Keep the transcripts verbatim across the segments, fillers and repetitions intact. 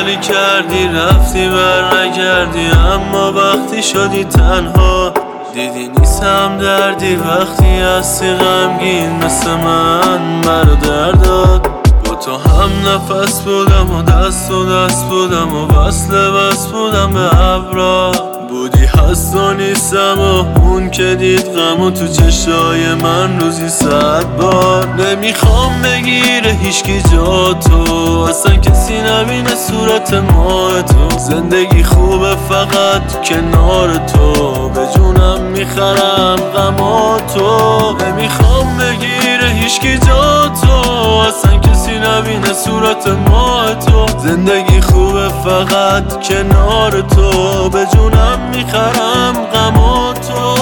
خالی کردی رفتی بر نگردی، اما وقتی شدی تنها دیدی نیستم دردی. وقتی هستی غمگین مثل من مرا درد داد. با تو هم نفس بودم و دست و دست بودم و وصل بس بودم به ابرا. بودی هست و نیستم و اون که دید غمو تو چشای من روزی صد بار. نمیخوام بگیره هیچکی جا تو، اصلا کسی نبینه صورت ما تو. زندگی خوبه فقط کنار تو، به جونم میخرم غما تو. نمیخوام بگیره هیچکی جا تو، اصلا کسی نبینه صورت ما تو. زندگی خوبه فقط کنار تو، به جونم میخرم غما تو.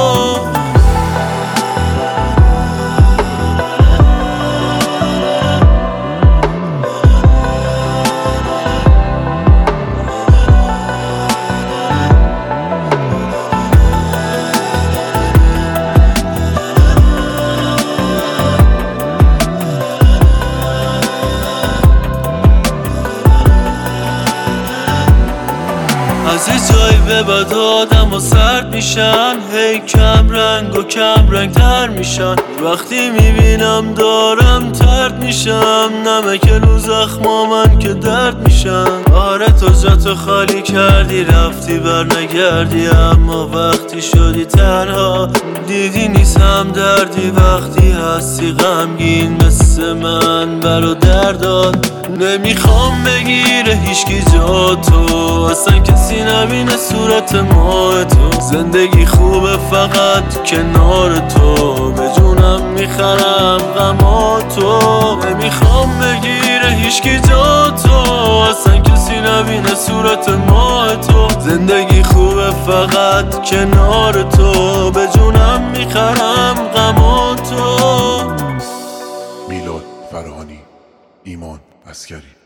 از یه جایی به بعد آدم و سرد میشن، هی کم رنگ و کم رنگ تر میشن. وقتی میبینم دارم ترد میشم، نمک رو زخما من که درد میشن. آره تو جاتو خالی کردی رفتی بر نگردی، اما وقتی شدی تنها دیدی نیستم دردی. وقتی هستی غمگین مثل من برا درد داد. نمیخوام بگیره هیچکی جا تو، اصلا کسی نبینه صورت ما تو. زندگی خوبه فقط کنار تو، به جونم میخرم غما تو. نمیخوام بگیره هیچکی جا تو، اصلا کسی نبینه صورت ما تو. زندگی خوبه فقط کنار تو، به جونم میخرم غما تو. میلاد فرهانی، ایمان عسکری.